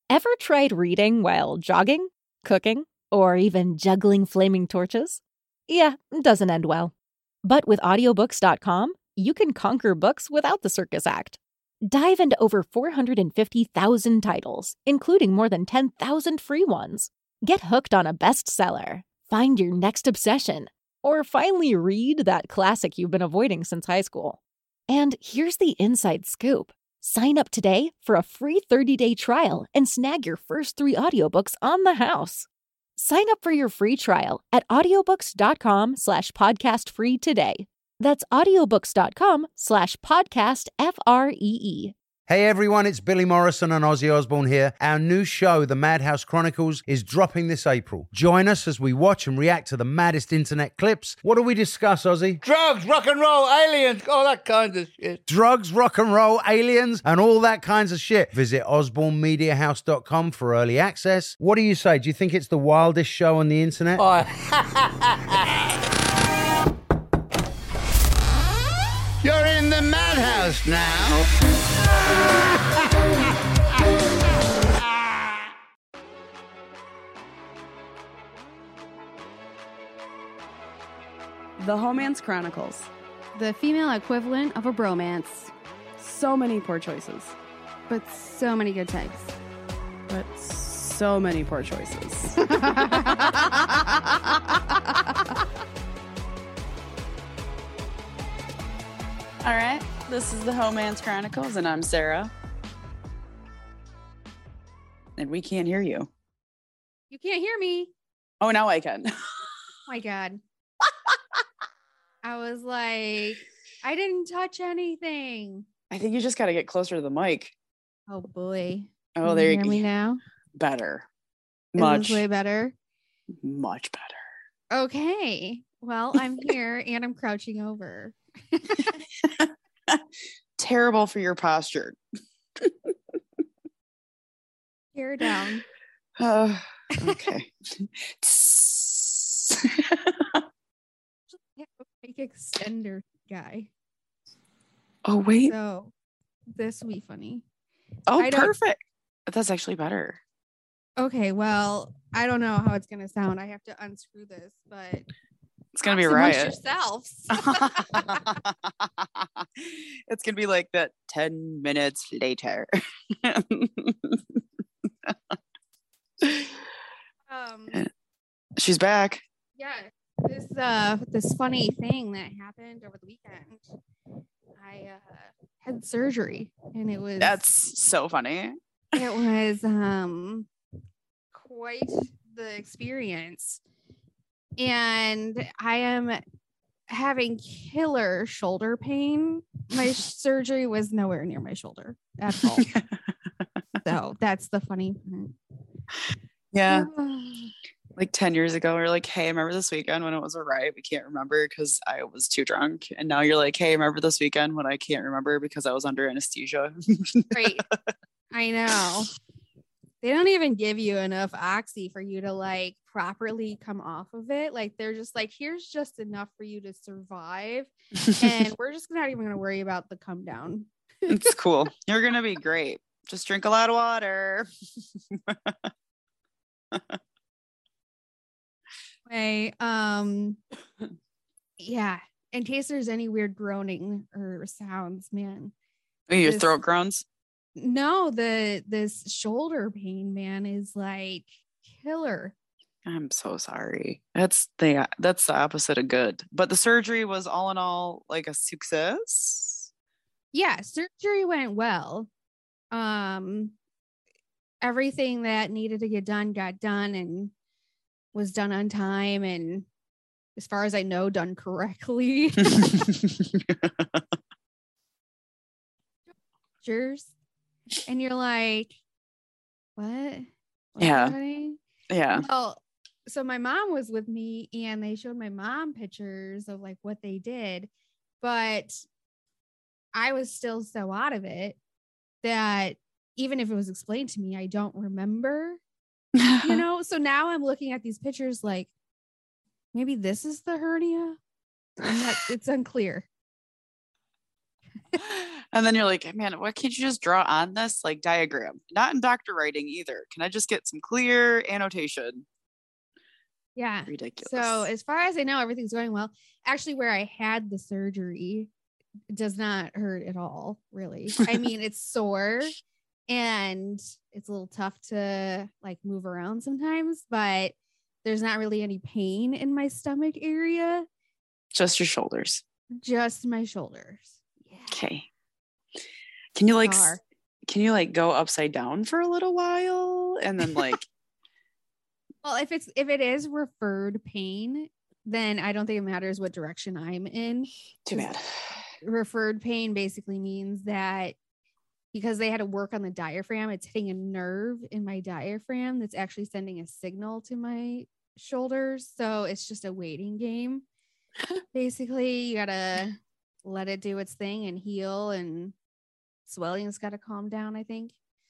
Ever tried reading while jogging, cooking, or even juggling flaming torches? Yeah, it doesn't end well. But with audiobooks.com, you can conquer books without the circus act. Dive into over 450,000 titles, including more than 10,000 free ones. Get hooked on a bestseller, find your next obsession, or finally read that classic you've been avoiding since high school. And here's the inside scoop. Sign up today for a free 30-day trial and snag your first 3 audiobooks on the house. Sign up for your free trial at audiobooks.com/podcastfree today. That's audiobooks.com/podcastfree. Hey everyone, it's Billy Morrison and Ozzy Osbourne here. Our new show, The Madhouse Chronicles, is dropping this April. Join us as we watch and react to the maddest internet clips. What do we discuss, Ozzy? Drugs, rock and roll, aliens, all that kind of shit. Drugs, rock and roll, aliens, and all that kinds of shit. Visit osbornemediahouse.com for early access. What do you say? Do you think it's the wildest show on the internet? You're in the madhouse now. The Homance Chronicles. The female equivalent of a bromance. So many poor choices. But so many good types. But so many poor choices. All right, this is the Homance Chronicles, and I'm Sarah. And we can't hear you. You can't hear me. Oh, now I can. Oh my God. I was like, I didn't touch anything. I think you just got to get closer to the mic. Oh boy. Oh, Can there you you hear go. me now? Better. Is Much. this way better? Much better. Okay. Well, I'm here and I'm crouching over. Terrible for your posture. Hair down. Okay. Big extender guy. Oh, wait. So this will be funny. Oh, perfect. That's actually better. Okay, well, I don't know how it's gonna sound. I have to unscrew this, but it's gonna be a amongst riot. Yourselves. It's gonna be like that 10 minutes later. She's back. Yeah, this funny thing that happened over the weekend. I had surgery, and it was that's so funny. It was quite the experience, and I am having killer shoulder pain. My surgery was nowhere near my shoulder at all. So that's the funny part. Yeah. Like 10 years ago, we were like, hey, remember this weekend when it was a riot? We can't remember because I was too drunk. And now you're like, hey, remember this weekend when I can't remember because I was under anesthesia? Right. I know. They don't even give you enough oxy for you to like properly come off of it. Like they're just like, here's just enough for you to survive. And we're just not even going to worry about the come down. It's cool. You're going to be great. Just drink a lot of water. Hey, yeah. In case there's any weird groaning or sounds, man. Your throat groans? No, this shoulder pain, man, is like killer. I'm so sorry. That's the opposite of good. But the surgery was all in all like a success. Yeah, surgery went well. Everything that needed to get done got done and was done on time, and as far as I know, done correctly. And you're like, what? Yeah. Happening? Yeah. Well, so my mom was with me and they showed my mom pictures of like what they did, but I was still so out of it that even if it was explained to me, I don't remember, you know? So now I'm looking at these pictures like, maybe this is the hernia. It's unclear. And then you're like, man, why can't you just draw on this like diagram? Not in doctor writing either. Can I just get some clear annotation? Yeah. Ridiculous. So as far as I know, everything's going well. Actually, where I had the surgery does not hurt at all, really. I mean, it's sore and it's a little tough to like move around sometimes, but there's not really any pain in my stomach area. Just your shoulders. Just my shoulders. Yeah. Okay. Can you like go upside down for a little while and then like well, if it is referred pain, then I don't think it matters what direction I'm in. Too bad. Referred pain basically means that because they had to work on the diaphragm, it's hitting a nerve in my diaphragm that's actually sending a signal to my shoulders. So it's just a waiting game. Basically, you gotta let it do its thing and heal, and swelling's got to calm down, I think.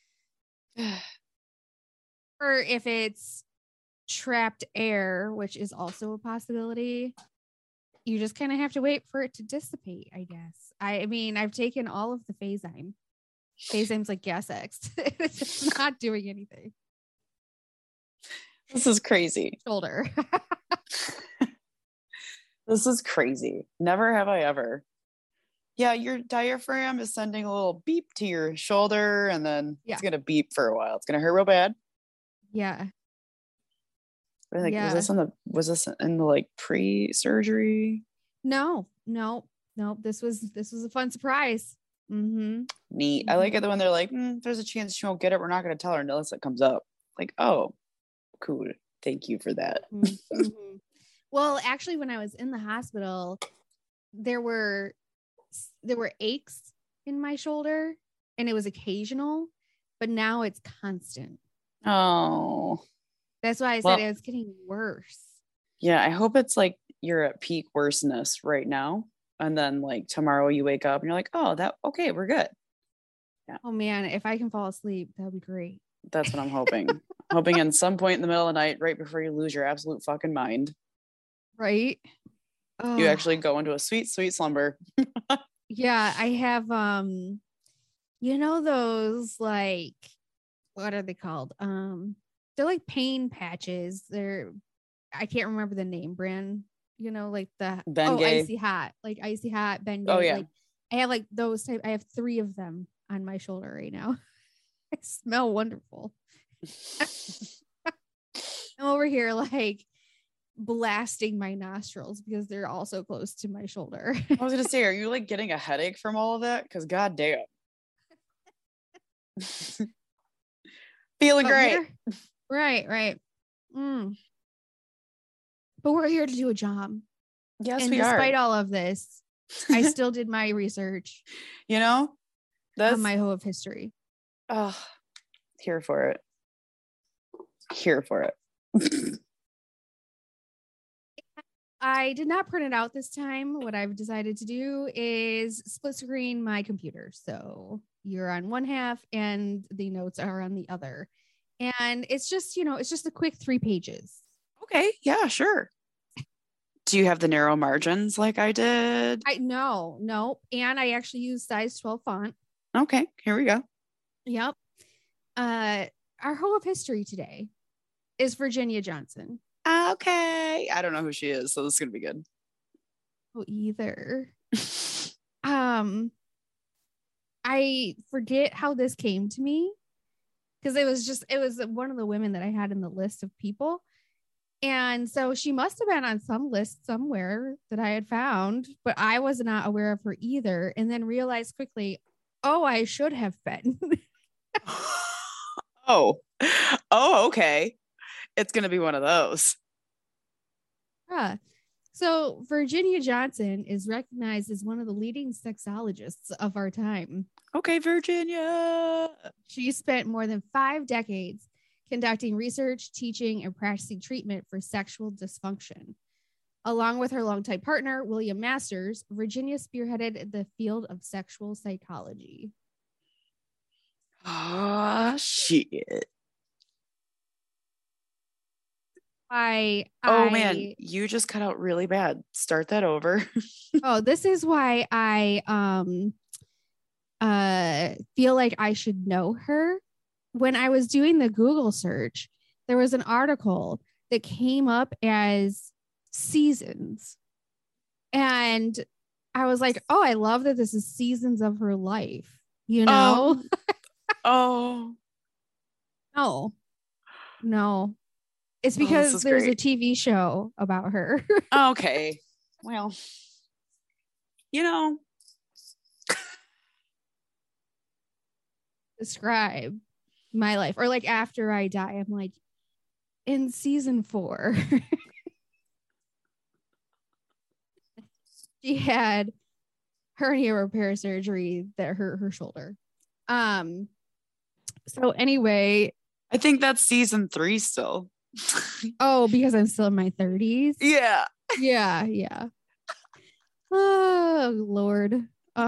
Or if it's trapped air, which is also a possibility, you just kind of have to wait for it to dissipate, I guess. I mean, I've taken all of the Phasime. Phazime's like Gas X. It's just not doing anything. This is crazy. Shoulder. This is crazy. Never have I ever. Yeah, your diaphragm is sending a little beep to your shoulder, and then it's gonna beep for a while. It's gonna hurt real bad. Yeah. Like, was this in the like pre-surgery? No. This was a fun surprise. Mm-hmm. Neat. I like it when they're like, there's a chance she won't get it. We're not going to tell her unless it comes up. Like, oh, cool. Thank you for that. Mm-hmm. Well, actually, when I was in the hospital, there were aches in my shoulder, and it was occasional, but now it's constant. Oh. That's why I said it was getting worse. Yeah, I hope it's like you're at peak worseness right now. And then like tomorrow you wake up and you're like, oh, okay, we're good. Yeah. Oh man, if I can fall asleep, that'd be great. That's what I'm hoping. Hoping in some point in the middle of the night, right before you lose your absolute fucking mind. Right. You actually go into a sweet, sweet slumber. Yeah, I have those like, what are they called? They're like pain patches. I can't remember the name brand, like the Bengay. Icy Hot Bengay. Oh yeah. Like, I have like those type. I have 3 of them on my shoulder right now. I smell wonderful. I'm over here like blasting my nostrils because they're also close to my shoulder. I was gonna say, are you like getting a headache from all of that? Because goddamn. Feeling great. Right. But we're here to do a job. Yes, and we are. Despite all of this, I still did my research. That's on my Hoe of History. Oh, here for it. Here for it. I did not print it out this time. What I've decided to do is split screen my computer. So you're on one half and the notes are on the other. And it's just, it's just a quick 3 pages. Okay. Yeah, sure. Do you have the narrow margins like I did? No. And I actually use size 12 font. Okay. Here we go. Yep. Our Hoe of History today is Virginia Johnson. Okay. I don't know who she is, so this is going to be good. Oh, either. I forget how this came to me because it was one of the women that I had in the list of people. And so she must have been on some list somewhere that I had found, but I was not aware of her either. And then realized quickly, I should have been. Oh, okay. It's going to be one of those. So Virginia Johnson is recognized as one of the leading sexologists of our time. Okay, Virginia. She spent more than 5 decades conducting research, teaching, and practicing treatment for sexual dysfunction. Along with her longtime partner, William Masters, Virginia spearheaded the field of sexual psychology. Oh, shit. Oh man, you just cut out really bad. Start that over. This is why I feel like I should know her. When I was doing the Google search, there was an article that came up as seasons. And I was like, oh, I love that this is seasons of her life, you know? Oh. No. It's Oh, because this is there's a great. TV show about her. Okay. Well, you know, Describe my life. Or like after I die, I'm like, in season 4, she had hernia repair surgery that hurt her shoulder. So anyway, I think that's season 3 still. oh, because I'm still in my 30s. Yeah. Yeah. Oh Lord.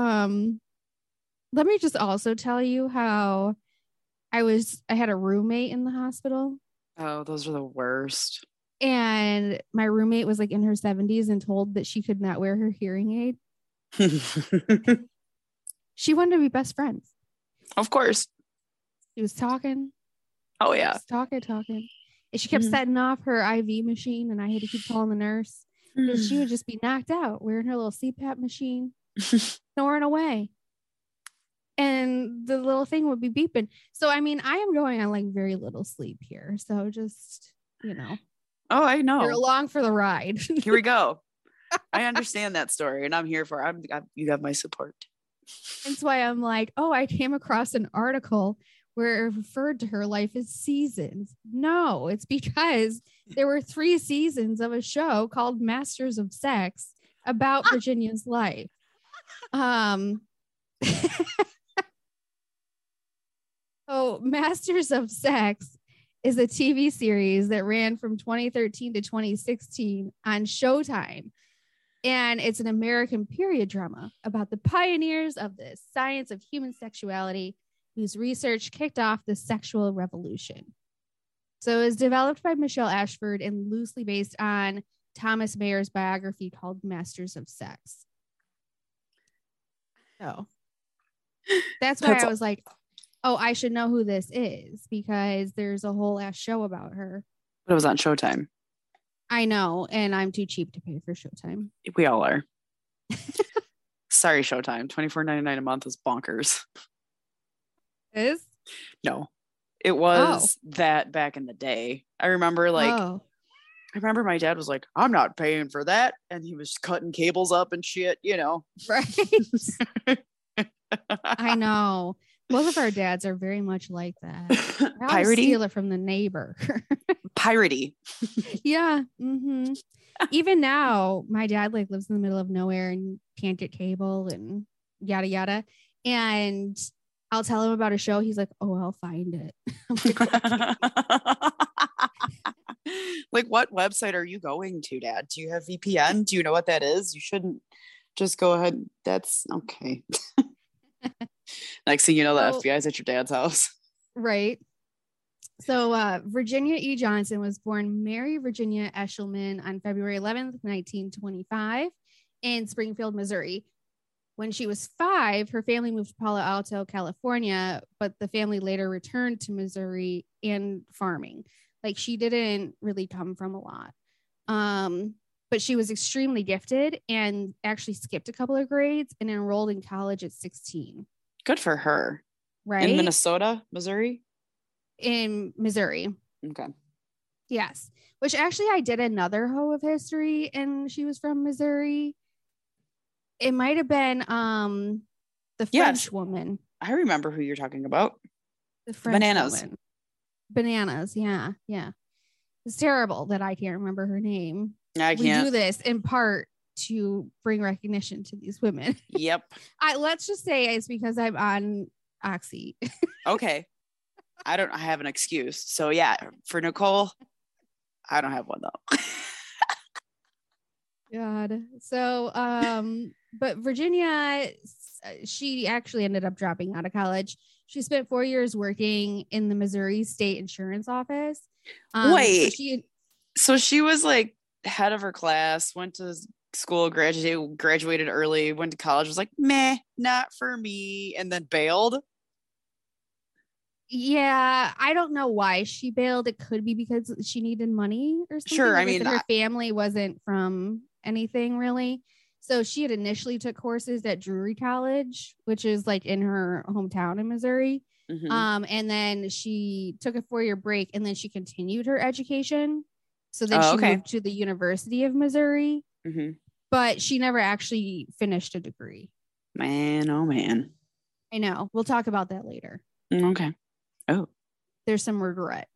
Let me just also tell you how I had a roommate in the hospital, Oh, those are the worst. and my roommate was like in her 70s and told that she could not wear her hearing aid. She wanted to be best friends. Of course. She was talking. Oh, yeah. Talking. And she kept setting off her IV machine, and I had to keep calling the nurse because she would just be knocked out wearing her little CPAP machine, snoring away. And the little thing would be beeping. So, I mean, I am going on like very little sleep here. So just, you know. Oh, I know. You're along for the ride. Here we go. I understand that story, and I'm here for it. You have my support. That's why I'm like, oh, I came across an article where it referred to her life as seasons. No, it's because there were 3 seasons of a show called Masters of Sex about Virginia's life. So Masters of Sex is a TV series that ran from 2013 to 2016 on Showtime. And it's an American period drama about the pioneers of the science of human sexuality, whose research kicked off the sexual revolution. So it was developed by Michelle Ashford and loosely based on Thomas Mayer's biography called Masters of Sex. So that's why I was like, oh, I should know who this is because there's a whole ass show about her. But it was on Showtime. I know, and I'm too cheap to pay for Showtime. We all are. Sorry, Showtime. $24.99 a month is bonkers. Is? No, it was that back in the day. I remember I remember my dad was like, I'm not paying for that. And he was cutting cables up and shit, you know. Right. I know. Both of our dads are very much like that. I always steal it from the neighbor. Piratey. Yeah. Mm-hmm. Even now, my dad like lives in the middle of nowhere and can't get cable and yada yada. And I'll tell him about a show. He's like, "Oh, I'll find it." Like, what website are you going to, Dad? Do you have VPN? Do you know what that is? You shouldn't just go ahead. That's okay. Next thing you know, the FBI's at your dad's house. Right. So Virginia E. Johnson was born Mary Virginia Eshelman on February 11th, 1925 in Springfield, Missouri. When she was 5, her family moved to Palo Alto, California, but the family later returned to Missouri and farming. Like, she didn't really come from a lot. But she was extremely gifted and actually skipped a couple of grades and enrolled in college at 16. Good for her. Right? In Minnesota, Missouri? In Missouri. Okay. Yes. Which actually I did another Hoe of History and she was from Missouri. It might have been the French woman. I remember who you're talking about. The French Bananas. woman. Bananas. Yeah. It's terrible that I can't remember her name. I can't. We do this in part to bring recognition to these women. Yep. Let's just say it's because I'm on Oxy. Okay. I have an excuse. So yeah, for Nicole, I don't have one though. God. So, but Virginia, she actually ended up dropping out of college. She spent 4 years working in the Missouri State Insurance Office. Wait. So she was like head of her class, went to school, graduated early, went to college, was like, meh, not for me, and then bailed. Yeah, I don't know why she bailed. It could be because she needed money or something. Sure, I Like mean, said, her family wasn't from anything really. So she had initially took courses at Drury College, which is like in her hometown in Missouri. And then she took a 4-year break and then she continued her education. So then she moved to the University of Missouri, but she never actually finished a degree. Man, oh man. I know. We'll talk about that later. Okay. Oh. There's some regret.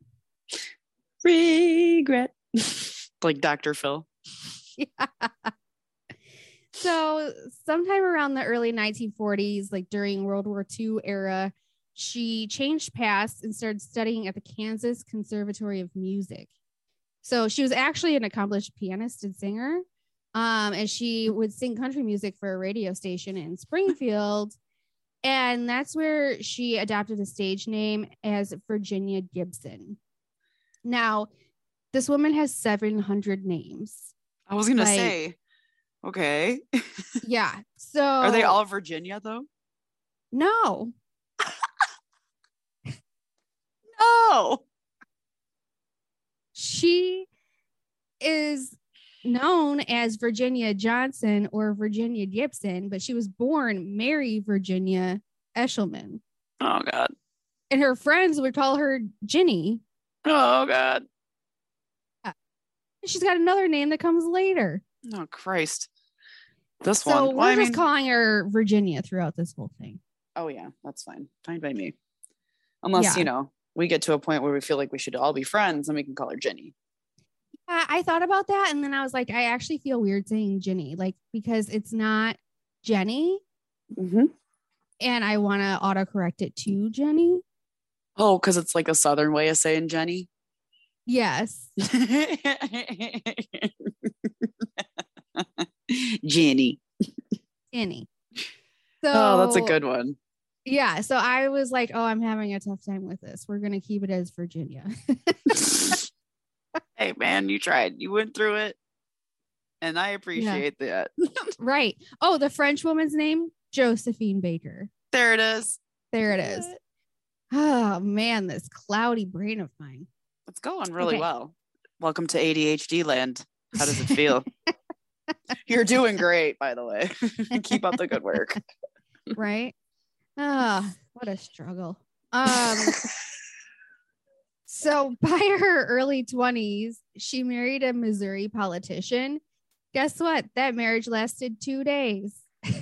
Regret. Like Dr. Phil. Yeah. So sometime around the early 1940s, like during World War II era, she changed paths and started studying at the Kansas Conservatory of Music. So she was actually an accomplished pianist and singer. And she would sing country music for a radio station in Springfield. And that's where she adopted a stage name as Virginia Gibson. Now, this woman has 700 names. I was going to say, okay. Yeah. So are they all Virginia though? No. No. She is known as Virginia Johnson or Virginia Gibson, but she was born Mary Virginia Eshelman. Oh, God. And her friends would call her Ginny. Oh, God. She's got another name that comes later. Oh, Christ. This so one. we're just calling her Virginia throughout this whole thing. Oh, yeah. That's fine. Fine by me. Unless, we get to a point where we feel like we should all be friends and we can call her Ginny. I thought about that. And then I was like, I actually feel weird saying Ginny, like, because it's not Jenny. And I want to autocorrect it to Jenny. Oh, because it's like a Southern way of saying Jenny. Yes. Jenny. Jenny. So, that's a good one. Yeah. So I was like, oh, I'm having a tough time with this. We're going to keep it as Virginia. Hey, man, you tried. You went through it. And I appreciate that. Right. Oh, the French woman's name? Josephine Baker. There it is. There it is. Oh, man, this cloudy brain of mine. It's going really well. Welcome to ADHD land. How does it feel? You're doing great, by the way. Keep up the good work. Right? What a struggle. So by her early 20s, she married a Missouri politician. Guess what? That marriage lasted 2 days.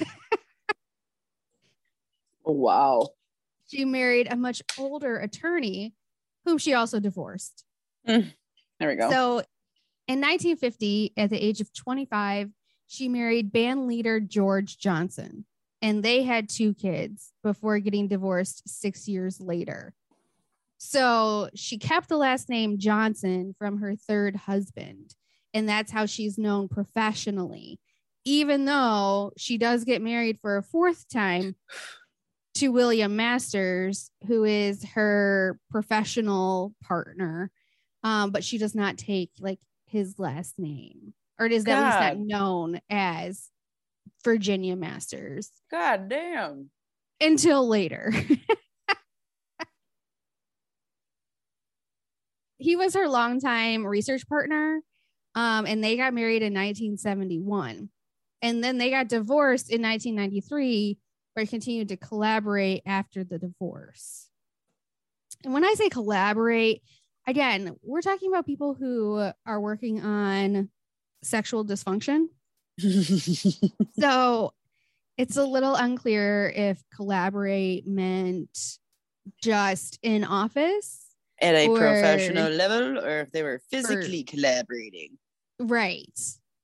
Oh, wow. She married a much older attorney whom she also divorced. There we go. So in 1950, at the age of 25, she married band leader George Johnson, and they had 2 kids before getting divorced 6 years later. So she kept the last name Johnson from her 3rd husband, and that's how she's known professionally, even though she does get married for a 4th time to William Masters, who is her professional partner. But she does not take like his last name, or it is at least not known as Virginia Masters. God damn. Until later. He was her longtime research partner, and they got married in 1971. And then they got divorced in 1993, but continued to collaborate after the divorce. And when I say collaborate, again, we're talking about people who are working on sexual dysfunction. So it's a little unclear if collaborate meant just in office at a professional level, or if they were physically collaborating. Right.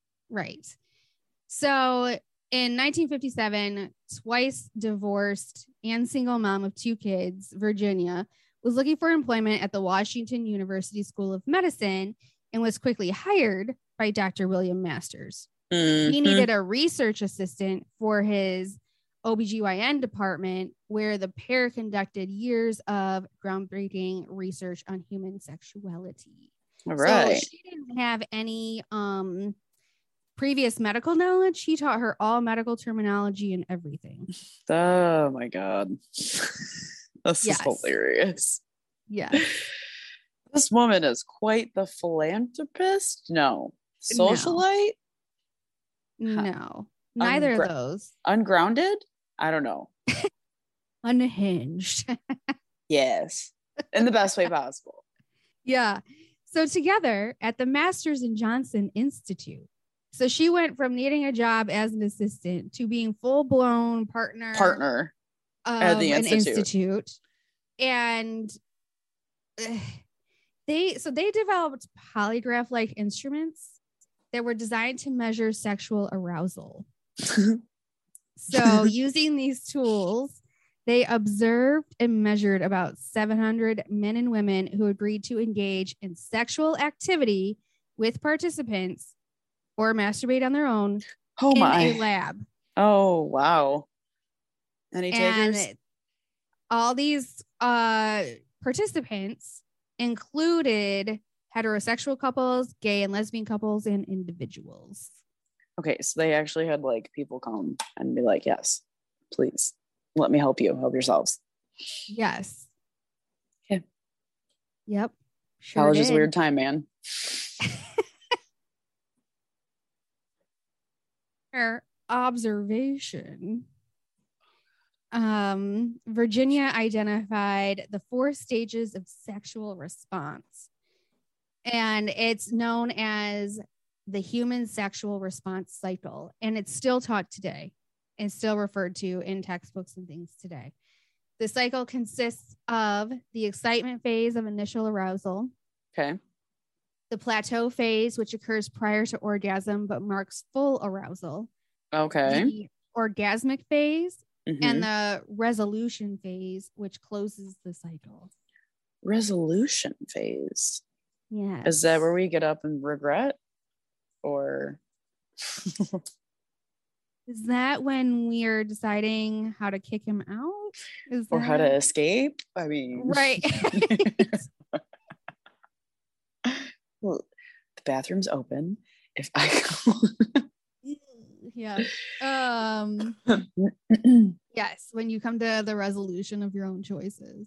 So in 1957, twice divorced and single mom of 2 kids, Virginia was looking for employment at the Washington University School of Medicine and was quickly hired by Dr. William Masters. He needed a research assistant for his OBGYN department, where the pair conducted years of groundbreaking research on human sexuality. All right. So she didn't have any previous medical knowledge, he taught her all medical terminology and everything. Oh my God. This is Yes. hilarious. Yes. This woman is quite the philanthropist. No. Socialite? No. Neither of those. Ungrounded? I don't know. Unhinged. Yes. In the best way possible. Yeah. So together at the Masters and Johnson Institute. So she went from needing a job as an assistant to being full-blown partner at the institute. And they developed polygraph-like instruments that were designed to measure sexual arousal. So using these tools, they observed and measured about 700 men and women who agreed to engage in sexual activity with participants or masturbate on their own in a lab. Oh, wow. Any takers? And all these participants included heterosexual couples, gay and lesbian couples, and individuals. Okay, so they actually had like people come and be like, yes, please let me help you. Help yourselves. Yes. Okay. Yep. Sure College did. is a weird time, man. Her observation. Virginia identified the 4 stages of sexual response, and it's known as the human sexual response cycle, and it's still taught today and still referred to in textbooks and things today. The cycle consists of the excitement phase of initial arousal, Okay. the plateau phase, which occurs prior to orgasm but marks full arousal, Okay. the orgasmic phase, Mhm. and the resolution phase, which closes the cycle. Resolution phase. Yeah. Is that where we get up and regret? Or Is that when we are deciding how to kick him out? or how to escape? I mean, Right. Well, the bathroom's open. If I go Yeah. Yes, when you come to the resolution of your own choices.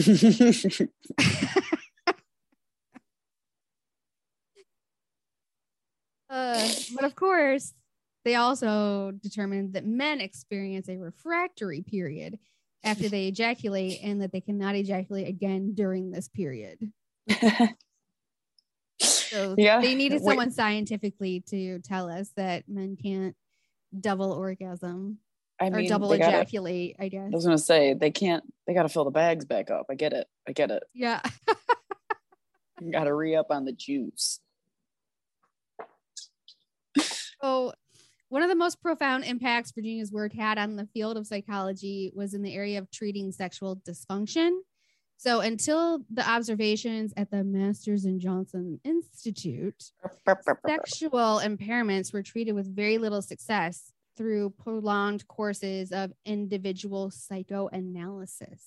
But of course, they also determined that men experience a refractory period after they ejaculate, and that they cannot ejaculate again during this period. So Yeah. they needed someone scientifically to tell us that men can't double orgasm or double ejaculate, I guess. I was gonna say they gotta fill the bags back up. I get it. Yeah. Gotta re-up on the juice. So one of the most profound impacts Virginia's work had on the field of psychology was in the area of treating sexual dysfunction. So until the observations at the Masters and Johnson Institute, sexual impairments were treated with very little success through prolonged courses of individual psychoanalysis.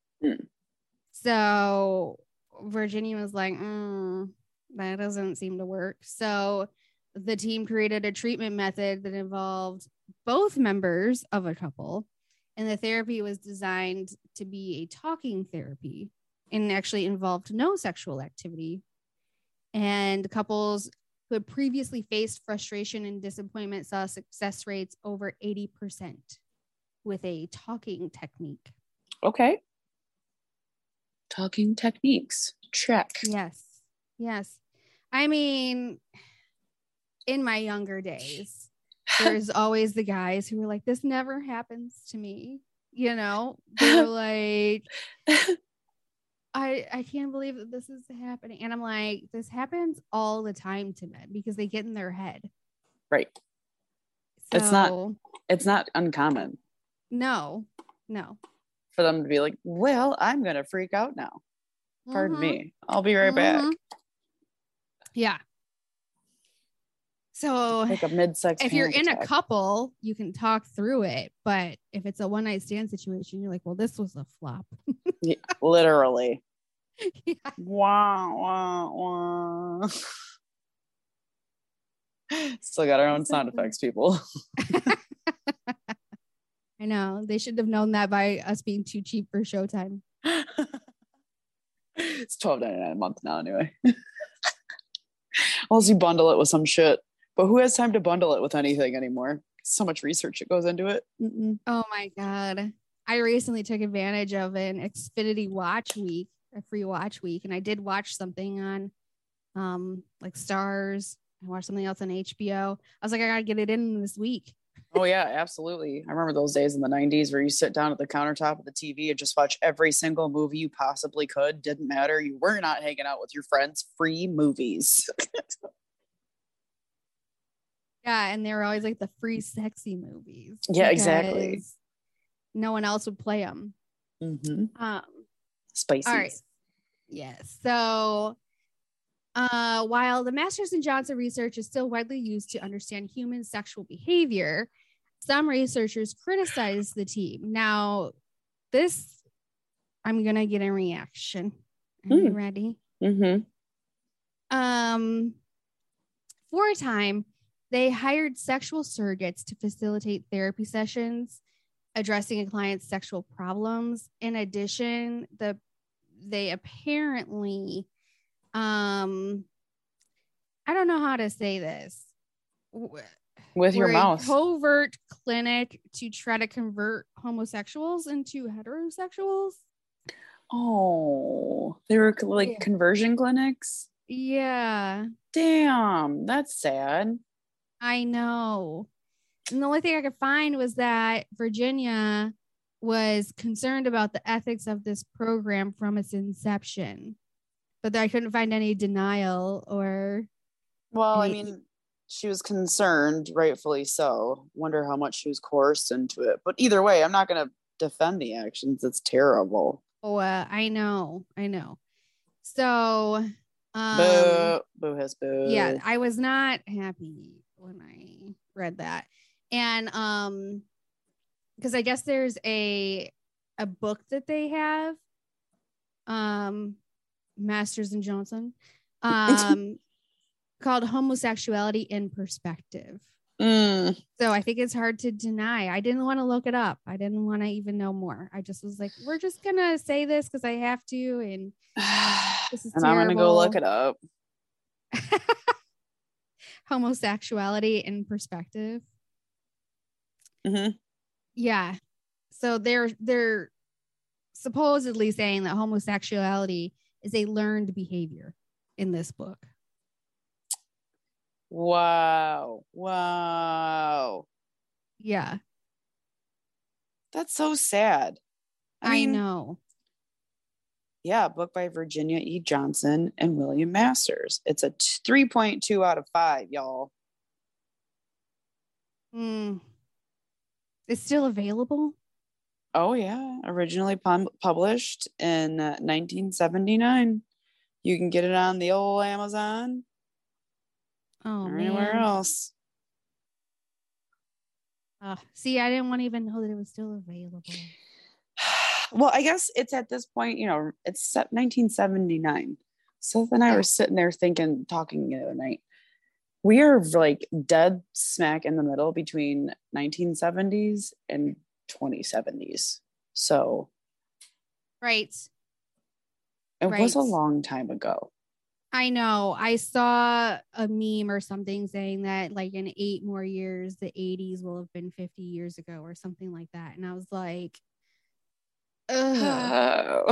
So Virginia was like, that doesn't seem to work. So the team created a treatment method that involved both members of a couple, and the therapy was designed to be a talking therapy and actually involved no sexual activity. And couples who had previously faced frustration and disappointment saw success rates over 80% with a talking technique. Okay. Talking techniques. Check. Yes. I mean, in my younger days, there's always the guys who were like, this never happens to me. You know, they're like, I can't believe that this is happening. And I'm like, this happens all the time to men because they get in their head. Right. So, it's not uncommon. No. For them to be like, well, I'm going to freak out now. Pardon me. I'll be right back. Yeah. So like a mid-sex if you're in attack. a couple, you can talk through it. But if it's a one-night stand situation, you're like, well, this was a flop. Yeah, literally. Yeah. Wow. Still got our own sound effects, people. I know. They should have known that by us being too cheap for Showtime. It's $12.99 a month now anyway. Unless you bundle it with some shit. But who has time to bundle it with anything anymore? So much research that goes into it. Mm-mm. Oh my God. I recently took advantage of an Xfinity Watch Week, a free watch week, and I did watch something on like Stars. I watched something else on HBO. I was like, I gotta get it in this week. Oh yeah, absolutely. I remember those days in the 90s where you sit down at the countertop of the TV and just watch every single movie you possibly could. Didn't matter. You were not hanging out with your friends. Free movies. Yeah, and they were always like the free sexy movies. Yeah, exactly. No one else would play them. Mm-hmm. Spicy. All right. Yes. So while the Masters and Johnson research is still widely used to understand human sexual behavior, some researchers criticize the team. Now, this, I'm going to get a reaction. Are you ready? Mm-hmm. For a time, they hired sexual surrogates to facilitate therapy sessions addressing a client's sexual problems. In addition, they apparently, I don't know how to say this. With your mouth. A covert clinic to try to convert homosexuals into heterosexuals. Oh, they were like conversion clinics? Yeah. Damn, that's sad. I know. And the only thing I could find was that Virginia was concerned about the ethics of this program from its inception, but I couldn't find any denial or. Well, I mean, she was concerned, rightfully so. Wonder how much she was coerced into it. But either way, I'm not going to defend the actions. It's terrible. Oh, I know. So, boo has boo. Yeah, I was not happy when I read that. And because I guess there's a book that they have, Masters and Johnson, called Homosexuality in Perspective. So I think it's hard to deny. I didn't want to look it up. I didn't want to even know more. I just was like, we're just gonna say this because I have to, and this is and terrible. I'm gonna go look it up. Homosexuality in Perspective. Mm-hmm. Yeah. So they're supposedly saying that homosexuality is a learned behavior in this book. Wow. Yeah. That's so sad. I mean, know. Yeah, book by Virginia E. Johnson and William Masters. It's a 3.2 out of 5, y'all. It's still available? Oh, yeah. Originally published in 1979. You can get it on the old Amazon. Oh, or anywhere else. See, I didn't want to even know that it was still available. Well, I guess it's at this point, it's 1979. So then I was sitting there talking the other night. We are like dead smack in the middle between 1970s and 2070s. So. Right. It was a long time ago. I know. I saw a meme or something saying that like in 8 more years, the 80s will have been 50 years ago or something like that. And I was like, ugh.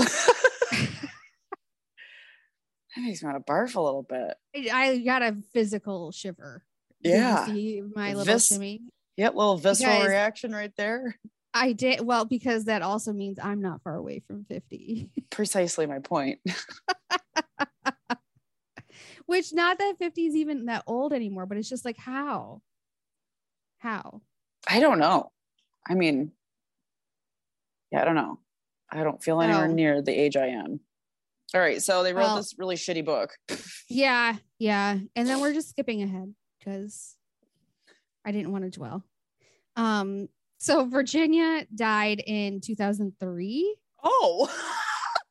That makes me want to barf a little bit. I got a physical shiver. Yeah. Did you see my little shimmy? Yep, little visceral reaction right there. I did. Well, because that also means I'm not far away from 50. Precisely my point. Which, not that 50 is even that old anymore, but it's just like, how? I don't know. I mean, I don't know. I don't feel anywhere near the age I am. All right. So they wrote this really shitty book. Yeah. And then we're just skipping ahead because I didn't want to dwell. So Virginia died in 2003. Oh.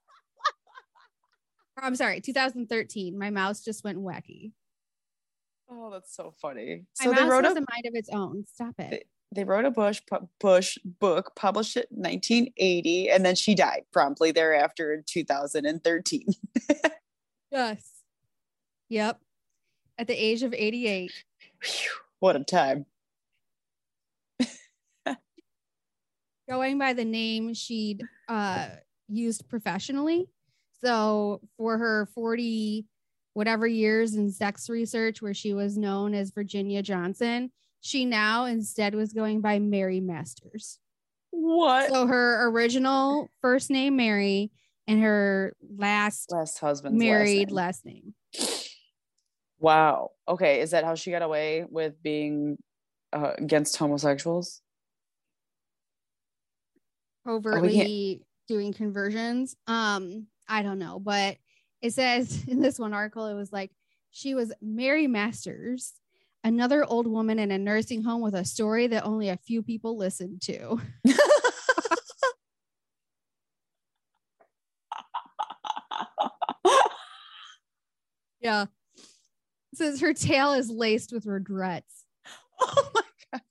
I'm sorry, 2013. My mouse just went wacky. Oh, that's so funny. My So they mouse wrote has a a mind of its own. Stop it. they wrote a Bush book, published it in 1980, and then she died promptly thereafter in 2013. Yes. Yep. At the age of 88. Whew, what a time. Going by the name she'd used professionally. So for her 40 whatever years in sex research where she was known as Virginia Johnson, she now instead was going by Mary Masters. What? So her original first name, Mary, and her last husband's married last name. Wow. Okay. Is that how she got away with being against homosexuals? Overtly doing conversions. I don't know, but it says in this one article, it was like she was Mary Masters, another old woman in a nursing home with a story that only a few people listened to. Yeah. It says her tale is laced with regrets. Oh my God.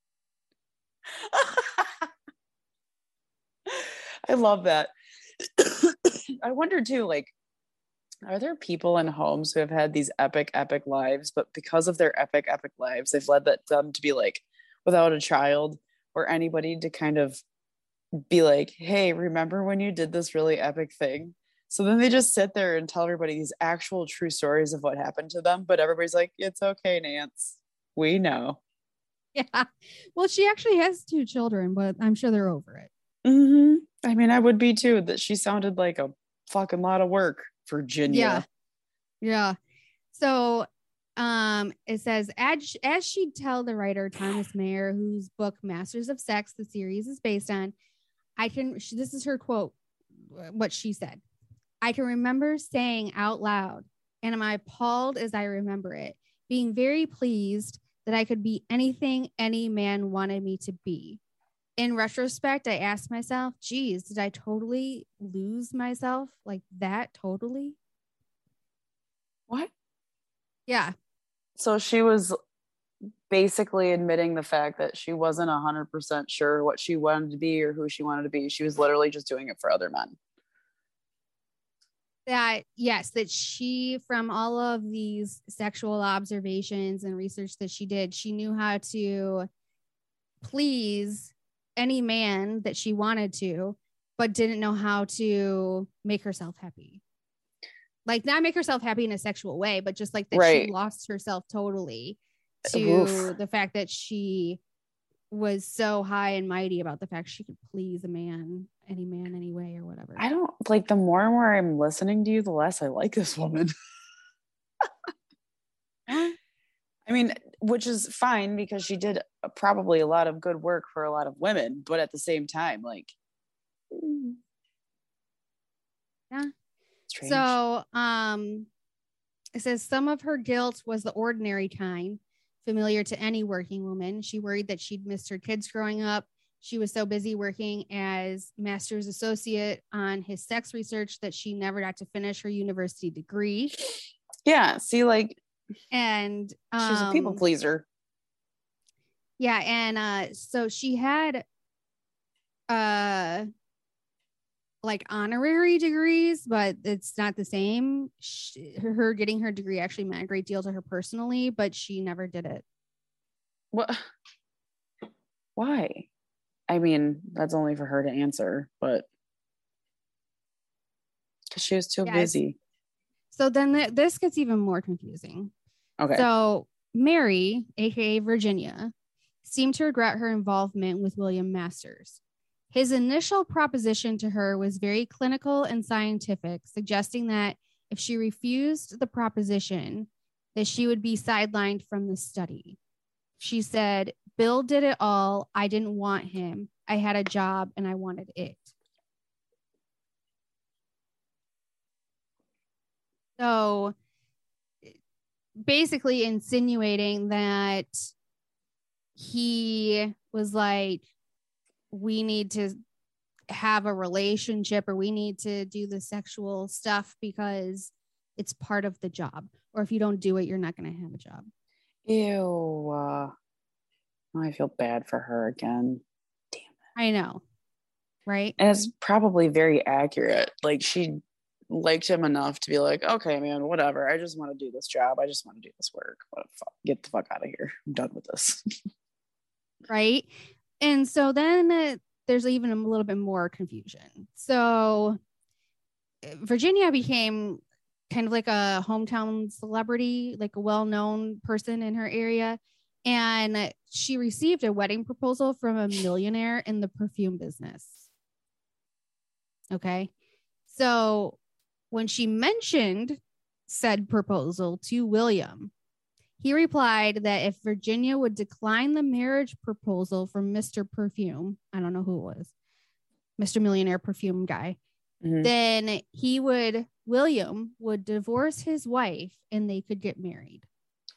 I love that. I wonder too, like, are there people in homes who have had these epic lives, but because of their epic lives, they've led them to be like without a child or anybody to kind of be like, hey, remember when you did this really epic thing? So then they just sit there and tell everybody these actual true stories of what happened to them. But everybody's like, it's okay, Nance. We know. Yeah. Well, she actually has 2 children, but I'm sure they're over it. Mm-hmm. I mean, I would be too. That she sounded like a fucking lot of work, Virginia. Yeah. So it says as she'd tell the writer Thomas Mayer, whose book Masters of Sex the series is based on, this is her quote, what she said. I can remember saying out loud, and am I appalled as I remember it, being very pleased that I could be anything any man wanted me to be. In retrospect, I asked myself, geez, did I totally lose myself like that? Totally? What? Yeah. So she was basically admitting the fact that she wasn't 100% sure what she wanted to be or who she wanted to be. She was literally just doing it for other men. That she, from all of these sexual observations and research that she did, she knew how to please any man that she wanted to, but didn't know how to make herself happy. Like, not make herself happy in a sexual way, but just like that She lost herself totally to the fact that she was so high and mighty about the fact she could please any man, any way or whatever. I don't like, the more and more I'm listening to you, the less I like this woman. I mean, which is fine because she did probably a lot of good work for a lot of women, but at the same time, like, yeah. Strange. So, it says some of her guilt was the ordinary kind, familiar to any working woman. She worried that she'd missed her kids growing up. She was so busy working as master's associate on his sex research that she never got to finish her university degree. Yeah. See, like, and she's a people pleaser. Yeah. And so she had like honorary degrees, but it's not the same. Her getting her degree actually meant a great deal to her personally, but she never did it. What? Why? I mean, that's only for her to answer, but because she was too busy. So then this gets even more confusing. Okay. So Mary, aka Virginia, seemed to regret her involvement with William Masters. His initial proposition to her was very clinical and scientific, suggesting that if she refused the proposition, that she would be sidelined from the study. She said, Bill did it all. I didn't want him. I had a job and I wanted it. So basically insinuating that he was like, we need to have a relationship or we need to do the sexual stuff because it's part of the job. Or if you don't do it, you're not going to have a job. Ew. I feel bad for her again. Damn it. I know, right? And it's probably very accurate. Like she liked him enough to be like, okay, man, whatever. I just want to do this job. I just want to do this work. What the fuck? Get the fuck out of here. I'm done with this. Right. And so then there's even a little bit more confusion. So Virginia became kind of like a hometown celebrity, like a well-known person in her area. And she received a wedding proposal from a millionaire in the perfume business. Okay. So when she mentioned said proposal to William, he replied that if Virginia would decline the marriage proposal from Mr. Perfume, I don't know who it was, Mr. Millionaire Perfume guy, then William would divorce his wife and they could get married.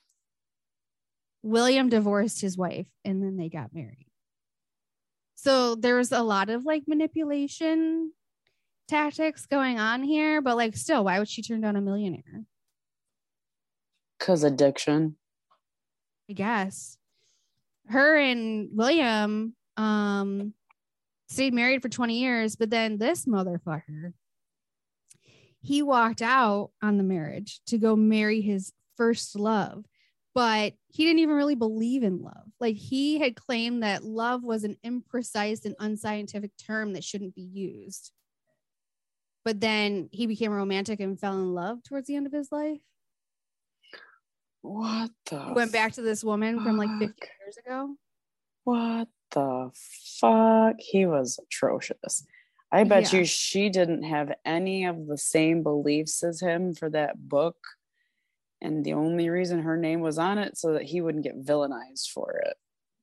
William divorced his wife and then they got married. So there's a lot of like manipulation tactics going on here, but like still, why would she turn down a millionaire? Because addiction. I guess. Her and William stayed married for 20 years, but then this motherfucker, he walked out on the marriage to go marry his first love, but he didn't even really believe in love. Like he had claimed that love was an imprecise and unscientific term that shouldn't be used. But then he became romantic and fell in love towards the end of his life. What the? He went back to this woman from like 50 years ago. What the fuck? He was atrocious. I bet you she didn't have any of the same beliefs as him for that book. And the only reason her name was on it so that he wouldn't get villainized for it.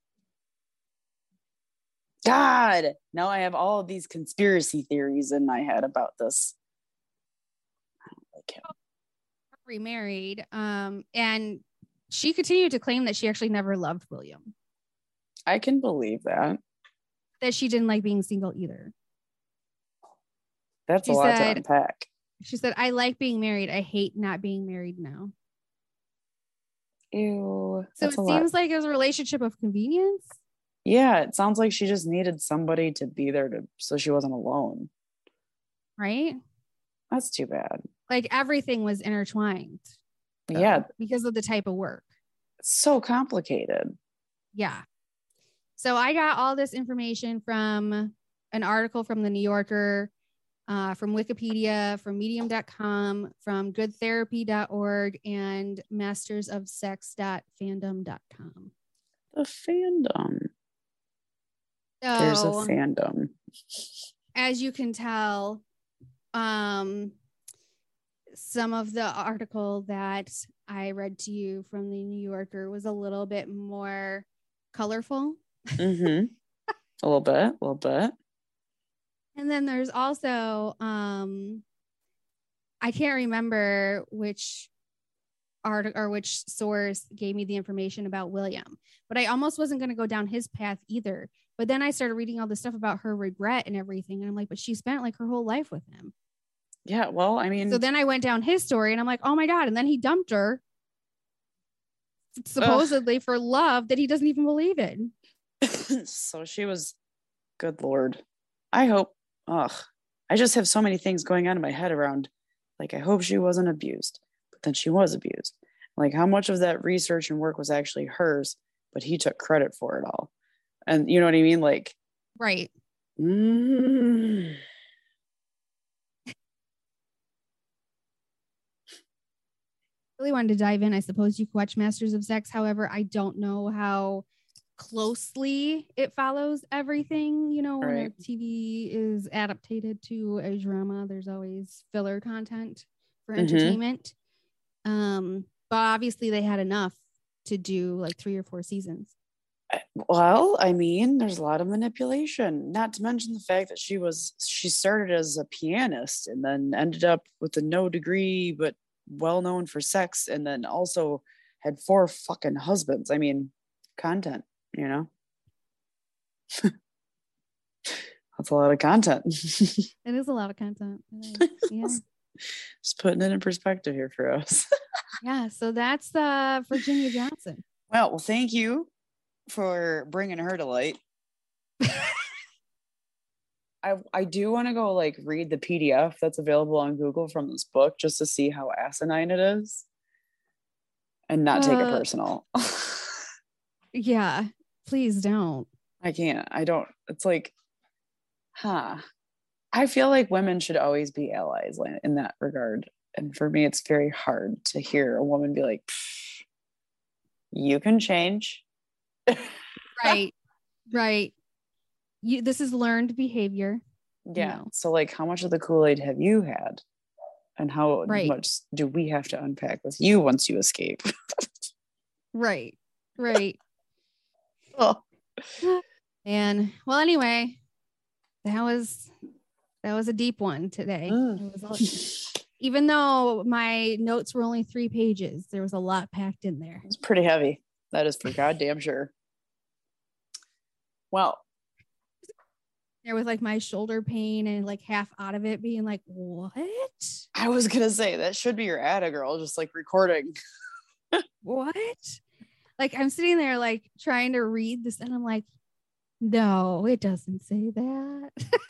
God, now I have all of these conspiracy theories in my head about this. I don't like him. Remarried, and she continued to claim that she actually never loved William. I can believe that. That she didn't like being single either. That's a lot to unpack. She said, I like being married. I hate not being married now. Ew. So it seems like it was a relationship of convenience. Yeah, it sounds like she just needed somebody to be there so she wasn't alone. Right? That's too bad. Like everything was intertwined. Yeah. Because of the type of work. It's so complicated. Yeah. So I got all this information from an article from the New Yorker, from Wikipedia, from medium.com, from goodtherapy.org, and mastersofsex.fandom.com. The fandom. So, there's a fandom. As you can tell, some of the article that I read to you from the New Yorker was a little bit more colorful. A little bit. And then there's also, I can't remember which article or which source gave me the information about William, but I almost wasn't going to go down his path either. But then I started reading all this stuff about her regret and everything. And I'm like, but she spent like her whole life with him. Yeah, well, I mean. So then I went down his story and I'm like, oh my God. And then he dumped her supposedly for love that he doesn't even believe in. So she was, good Lord. I hope, I just have so many things going on in my head around, like, I hope she wasn't abused, but then she was abused. Like how much of that research and work was actually hers, but he took credit for it all. And you know what I mean? Like, right. Really wanted to dive in. I suppose you could watch Masters of Sex. However, I don't know how closely it follows everything. You know, when a TV is adapted to a drama, there's always filler content for entertainment. But obviously they had enough to do like 3 or 4 seasons. Well, I mean, there's a lot of manipulation, not to mention the fact that she started as a pianist and then ended up with a no degree, but well known for sex, and then also had 4 fucking husbands. I mean, content, you know? That's a lot of content. It is a lot of content. Yeah. Just putting it in perspective here for us. Yeah, so that's Virginia Johnson. Well, thank you for bringing her to light. I do want to go like read the PDF that's available on Google from this book just to see how asinine it is and not take it personal. Yeah, please don't. I can't. I don't. It's like, I feel like women should always be allies in that regard. And for me, it's very hard to hear a woman be like, you can change. Right. Right. This is learned behavior. Yeah. No. So like, how much of the Kool-Aid have you had? And how much do we have to unpack with you once you escape? Right. Right. Oh. And well, anyway, that was a deep one today. It was even though my notes were only 3 pages, there was a lot packed in there. It's pretty heavy. That is for goddamn sure. Well, there was like my shoulder pain and like half out of it being like, what? I was gonna say that should be your Atta girl, just like recording. What? Like I'm sitting there like trying to read this and I'm like, no, it doesn't say that.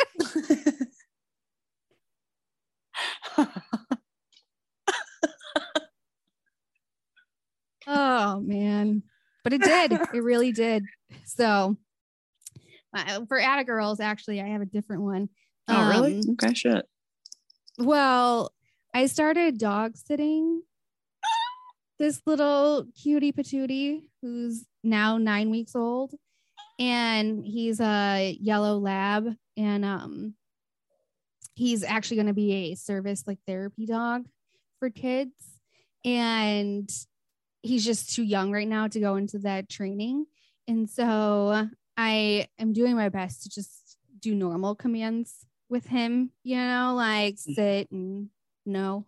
Oh man, but it did. It really did. So for Atta girls, actually, I have a different one. Oh, really? Okay, shit. Well, I started dog sitting this little cutie patootie who's now 9 weeks old, and he's a yellow lab, and he's actually going to be a service like therapy dog for kids, and he's just too young right now to go into that training. And so I am doing my best to just do normal commands with him, you know, like sit and no.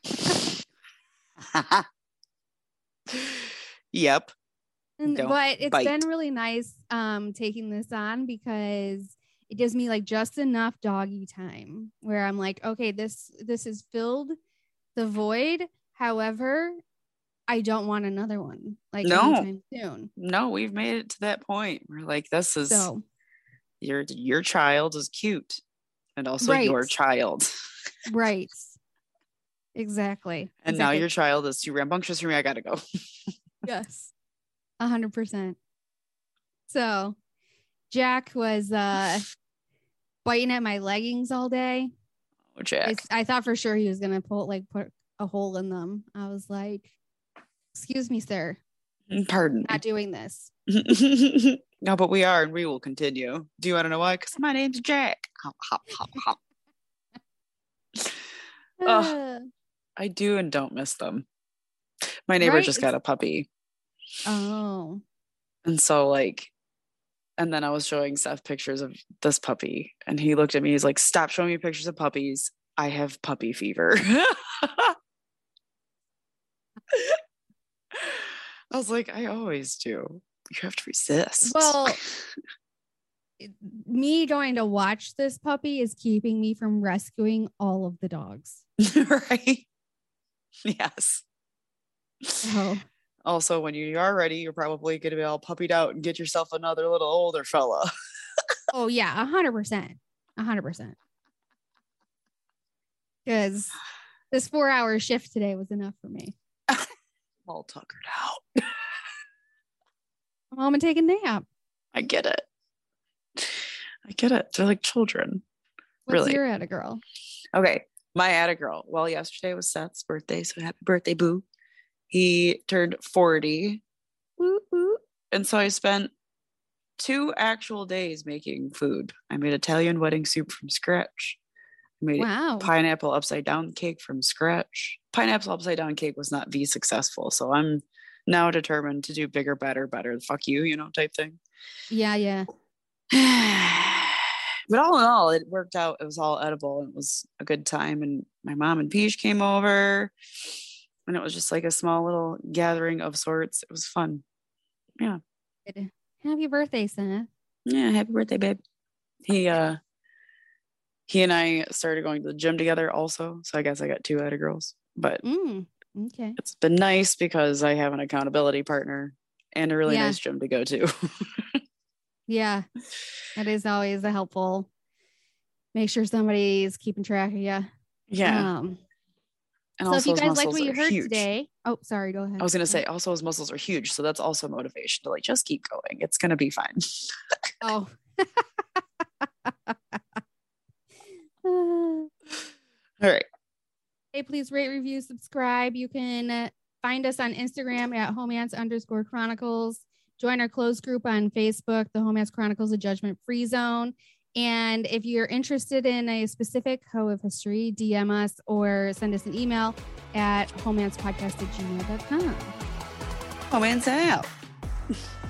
Yep. But it's been really nice taking this on because it gives me like just enough doggy time where I'm like, okay, this has filled the void. However, I don't want another one like anytime soon. No, we've made it to that point. We're like, this is your child is cute and also your child. Right. Exactly. And now your child is too rambunctious for me. I gotta go. Yes. 100%. So Jack was biting at my leggings all day. Oh, Jack. I thought for sure he was gonna put a hole in them. I was like, excuse me, sir. Pardon. Not doing this. No, but we are, and we will continue. Do you want to know why? Because my name's Jack. Hop, hop, hop, hop. I do and don't miss them. My neighbor just got a puppy. Oh. And so and then I was showing Seth pictures of this puppy, and he looked at me. He's like, "Stop showing me pictures of puppies. I have puppy fever." I was like, I always do. You have to resist. Well, me going to watch this puppy is keeping me from rescuing all of the dogs. Right? Yes. Oh. Also, when you are ready, you're probably going to be all puppied out and get yourself another little older fella. Oh, yeah, 100%. 100%. Because this 4-hour shift today was enough for me. All tuckered out. I'm home and take a nap. I get it. They're like children. What's really. Your Atta girl? Okay, my Atta girl. Well, yesterday was Seth's birthday, so happy birthday, boo. He turned 40. Woo, woo. And so I spent 2 actual days making food. I made Italian wedding soup from scratch. I made pineapple upside down cake from scratch. Pineapple upside down cake was not the successful, so I'm now determined to do bigger, better, fuck you, type thing. Yeah. But all in all, it worked out. It was all edible, and it was a good time. And my mom and Peach came over, and it was just like a small little gathering of sorts. It was fun. Yeah. Happy birthday, Seth. Yeah, happy birthday, babe. He and I started going to the gym together also, so I guess I got 2 Atta girls. But okay, it's been nice because I have an accountability partner and a really nice gym to go to. Yeah, it is always a helpful. Make sure somebody's keeping track of you. Yeah. And so if you guys like muscles what you are heard huge. today, sorry, go ahead. I was going to say also his muscles are huge. So that's also motivation to like, just keep going. It's going to be fine. Oh. All right. Hey, please rate, review, subscribe. You can find us on Instagram at Homance_Chronicles. Join our closed group on Facebook, the Homance Chronicles, a Judgment-Free Zone. And if you're interested in a specific hoe of history, DM us or send us an email at homancepodcast@gmail.com. Homance out.